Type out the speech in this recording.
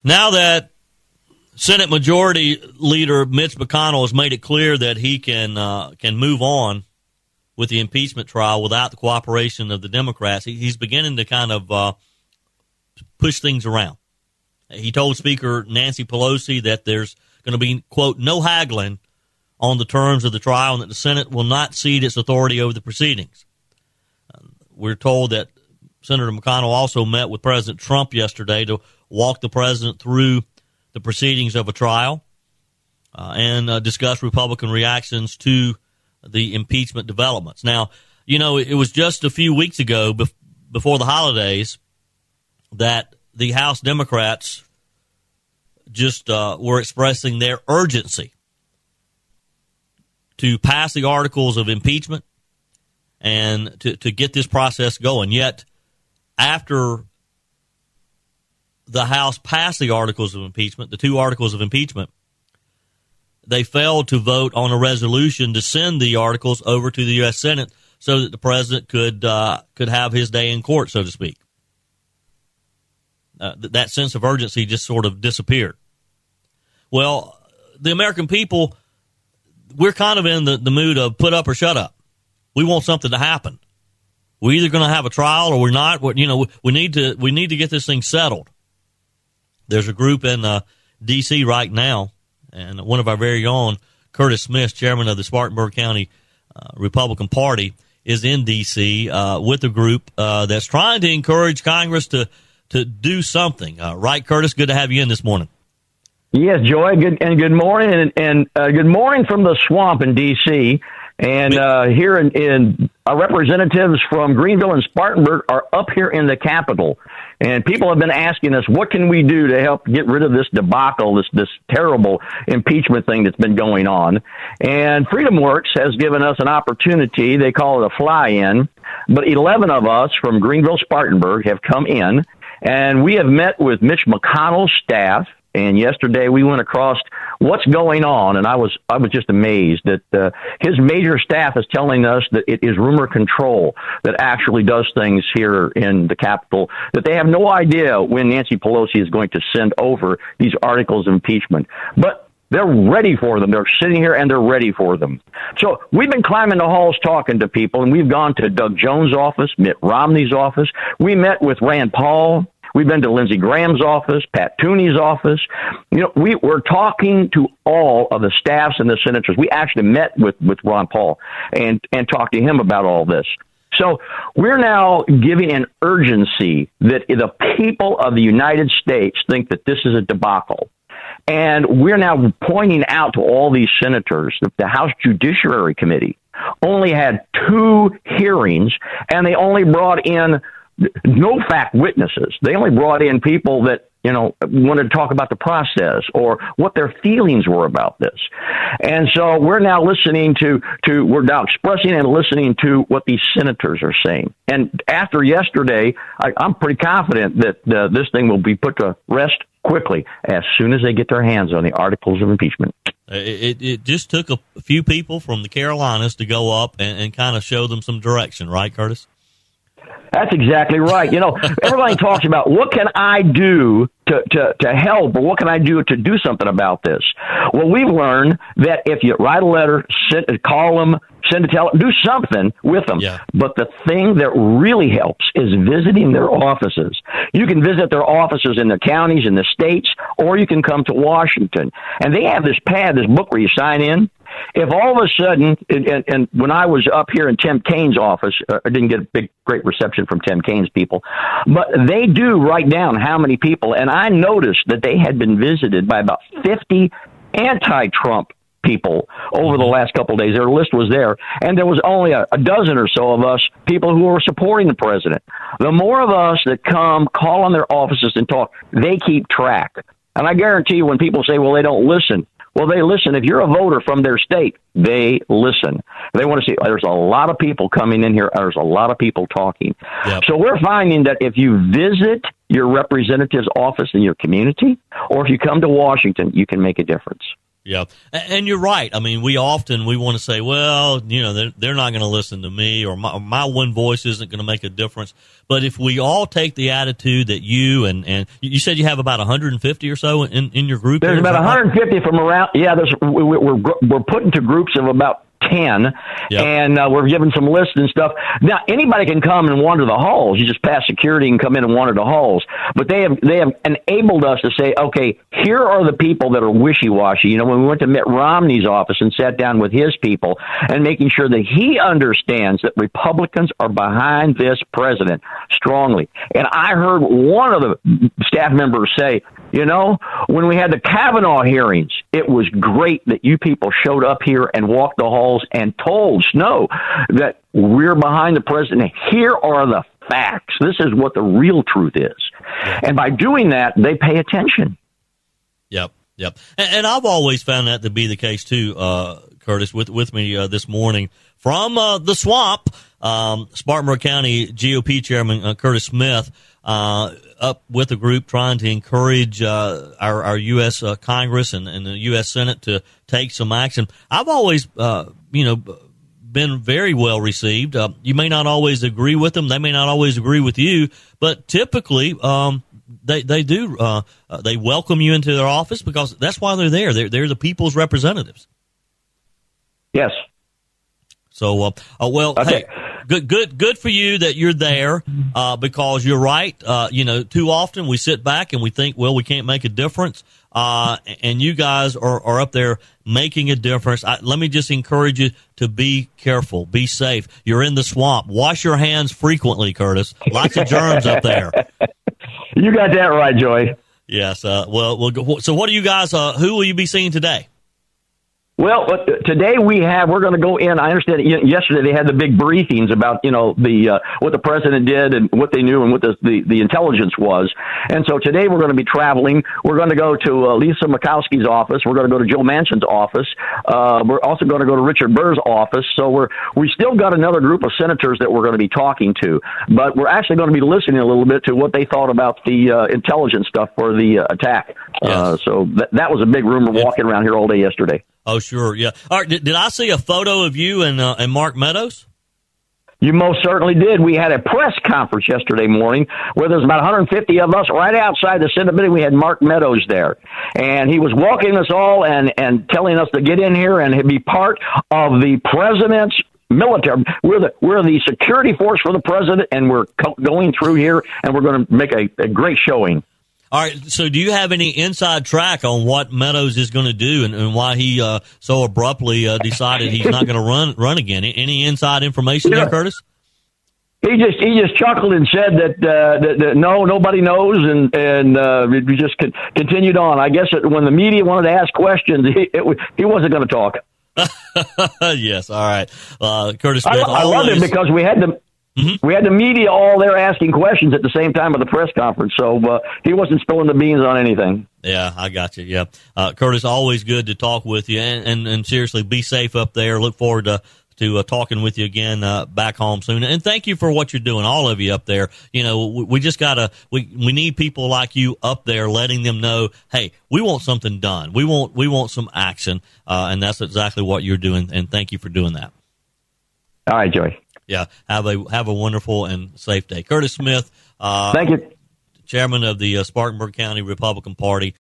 Now that Senate Majority Leader Mitch McConnell has made it clear that he can move on with the impeachment trial without the cooperation of the Democrats, he's beginning to kind of push things around. He told Speaker Nancy Pelosi that there's going to be, quote, no haggling on the terms of the trial and that the Senate will not cede its authority over the proceedings. We're told that Senator McConnell also met with President Trump yesterday to walk the president through the proceedings of a trial and discuss Republican reactions to the impeachment developments. Now, you know, it was just a few weeks ago before the holidays that the House Democrats just were expressing their urgency to pass the articles of impeachment and to get this process going. Yet, after the House passed the articles of impeachment, the two articles of impeachment, they failed to vote on a resolution to send the articles over to the U.S. Senate so that the president could have his day in court, so to speak. That sense of urgency just sort of disappeared. Well, the American people, we're kind of in the mood of put up or shut up. We want something to happen. We're either going to have a trial or we're not. You know, we need to get this thing settled. There's a group in D.C. right now, and one of our very own, Curtis Smith, chairman of the Spartanburg County Republican Party, is in D.C. With a group that's trying to encourage Congress to do something. Right, Curtis? Good to have you in this morning. Yes, Joy. Good morning, and good morning from the swamp in D.C. And here in representatives from Greenville and Spartanburg are up here in the Capitol. And people have been asking us, what can we do to help get rid of this debacle, this terrible impeachment thing that's been going on? And Freedom Works has given us an opportunity. They call it a fly-in. But 11 of us from Greenville, Spartanburg have come in, and we have met with Mitch McConnell's staff. And yesterday we went across what's going on, and I was just amazed that his major staff is telling us that it is rumor control that actually does things here in the Capitol, that they have no idea when Nancy Pelosi is going to send over these articles of impeachment. But they're ready for them. They're sitting here and they're ready for them. So we've been climbing the halls talking to people, and we've gone to Doug Jones' office, Mitt Romney's office. We met with Rand Paul. We've been to Lindsey Graham's office, Pat Toomey's office. You know, we're talking to all of the staffs and the senators. We actually met with Ron Paul and talked to him about all this. So we're now giving an urgency that the people of the United States think that this is a debacle. And we're now pointing out to all these senators that the House Judiciary Committee only had 2 hearings, and they only brought in no fact witnesses. They only brought in people that, you know, wanted to talk about the process or what their feelings were about this. And so we're now we're now expressing and listening to what these senators are saying. And after yesterday, I'm pretty confident that this thing will be put to rest quickly as soon as they get their hands on the articles of impeachment. It just took a few people from the Carolinas to go up and kind of show them some direction, right, Curtis? That's exactly right. You know, everybody talks about what can I do to help, or what can I do to do something about this? Well, we've learned that if you write a letter, call them, send a do something with them. Yeah. But the thing that really helps is visiting their offices. You can visit their offices in the counties, in the states, or you can come to Washington. And they have this book where you sign in. If all of a sudden, and when I was up here in Tim Kaine's office, I didn't get a great reception from Tim Kaine's people, but they do write down how many people, and I noticed that they had been visited by about 50 anti-Trump people over the last couple of days. Their list was there, and there was only a dozen or so of us, people who were supporting the president. The more of us that come, call on their offices and talk, they keep track. And I guarantee you when people say, well, they don't listen, well, they listen. If you're a voter from their state, they listen. They want to see, there's a lot of people coming in here. There's a lot of people talking. Yep. So we're finding that if you visit your representative's office in your community, or if you come to Washington, you can make a difference. Yeah, and you're right. I mean, we want to say, well, they're not going to listen to me, or my one voice isn't going to make a difference. But if we all take the attitude that you and you said you have about 150 or so in your group. There's about 150 from around. Yeah, we're put into groups of about 10, yep. And we're given some lists and stuff. Now, anybody can come and wander the halls. You just pass security and come in and wander the halls. But they have enabled us to say, okay, here are the people that are wishy-washy. When we went to Mitt Romney's office and sat down with his people and making sure that he understands that Republicans are behind this president strongly. And I heard one of the staff members say, when we had the Kavanaugh hearings, it was great that you people showed up here and walked the halls and told Snow that we're behind the president. Here are the facts. This is what the real truth is. Yeah. And by doing that, they pay attention. Yep. And I've always found that to be the case, too, Curtis, with me this morning. From the swamp, Spartanburg County GOP Chairman Curtis Smith, up with a group trying to encourage our U.S. Congress and the U.S. Senate to take some action. I've always, been very well received. You may not always agree with them. They may not always agree with you, but typically they do. They welcome you into their office because that's why they're there. They're the people's representatives. Yes. So, okay. Hey, good for you that you're there, because you're right. Too often we sit back and we think, well, we can't make a difference. And you guys are up there making a difference. Let me just encourage you to be careful, be safe. You're in the swamp. Wash your hands frequently, Curtis. Lots of germs up there. You got that right, Joey. Yes. So what do you guys, who will you be seeing today? Well, today we're going to go in. I understand yesterday they had the big briefings about, what the president did and what they knew and what the intelligence was. And so today we're going to be traveling. We're going to go to Lisa Murkowski's office. We're going to go to Joe Manchin's office. We're also going to go to Richard Burr's office. So we still got another group of senators that we're going to be talking to, but we're actually going to be listening a little bit to what they thought about the intelligence stuff for the attack. Yes. So that was a big rumor walking around here all day yesterday. Oh, sure, yeah. All right, did I see a photo of you and Mark Meadows? You most certainly did. We had a press conference yesterday morning where there's about 150 of us right outside the Senate building. We had Mark Meadows there, and he was welcoming us all and telling us to get in here and be part of the president's military. We're the security force for the president, and we're going through here, and we're going to make a great showing. All right, so do you have any inside track on what Meadows is going to do and why he so abruptly decided he's not going to run again? Any inside information there, Curtis? He just chuckled and said that no, nobody knows, and we just continued on. I guess when the media wanted to ask questions, he wasn't going to talk. Yes, all right, Curtis Smith. I love it because we had the. Mm-hmm. We had the media all there asking questions at the same time of the press conference, so he wasn't spilling the beans on anything. Yeah, I got you. Yeah, Curtis, always good to talk with you, and seriously, be safe up there. Look forward to talking with you again back home soon. And thank you for what you're doing, all of you up there. We just we need people like you up there, letting them know, hey, we want something done. We want some action, and that's exactly what you're doing. And thank you for doing that. All right, Joey. Yeah, have a wonderful and safe day. Curtis Smith, thank you, chairman of the Spartanburg County Republican Party.